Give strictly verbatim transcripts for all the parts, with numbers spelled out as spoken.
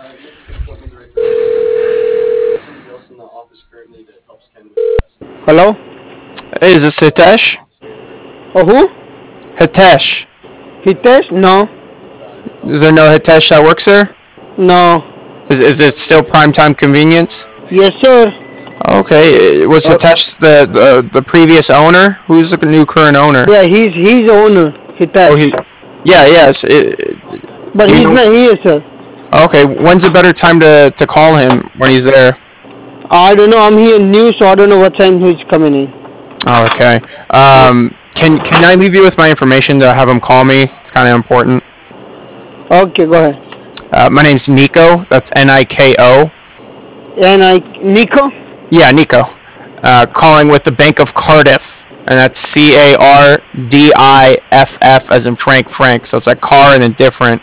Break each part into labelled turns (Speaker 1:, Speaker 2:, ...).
Speaker 1: Hello?
Speaker 2: Hey, is this Hitesh?
Speaker 1: Oh, who?
Speaker 2: Hitesh.
Speaker 1: Hitesh? No.
Speaker 2: Is there no Hitesh that works there?
Speaker 1: No.
Speaker 2: Is, is it still primetime convenience?
Speaker 1: Yes, sir.
Speaker 2: Okay. Was
Speaker 1: Oh.
Speaker 2: Hitesh the, the, the previous owner? Who's the new current owner?
Speaker 1: Yeah, he's he's the owner. Hitesh.
Speaker 2: Oh, he. Yeah, yes. It,
Speaker 1: but he's
Speaker 2: know,
Speaker 1: not here, sir.
Speaker 2: Okay. When's a better time to, to call him when he's there?
Speaker 1: I don't know. I'm here new, so I don't know what time he's coming in.
Speaker 2: Oh, okay. Um, can can I leave you with my information to have him call me? It's kind of important.
Speaker 1: Okay, go ahead.
Speaker 2: Uh, my name's Nico. That's N I K O.
Speaker 1: And I Nico?
Speaker 2: Yeah, Nico. Uh, calling with the Bank of Cardiff, and that's C A R D I F F as in Frank Frank. So it's like car and then different.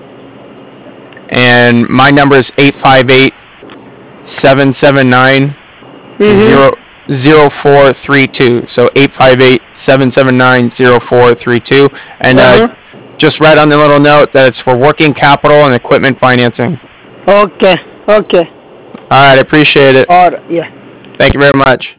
Speaker 2: And my number is eight five eight, seven seven nine, zero zero four three two. So eight five eight, seven seven nine, zero four three two. And uh, just write on the little note that it's for working capital and equipment financing.
Speaker 1: Okay, okay.
Speaker 2: All right, I appreciate it.
Speaker 1: All right, yeah.
Speaker 2: Thank you very much.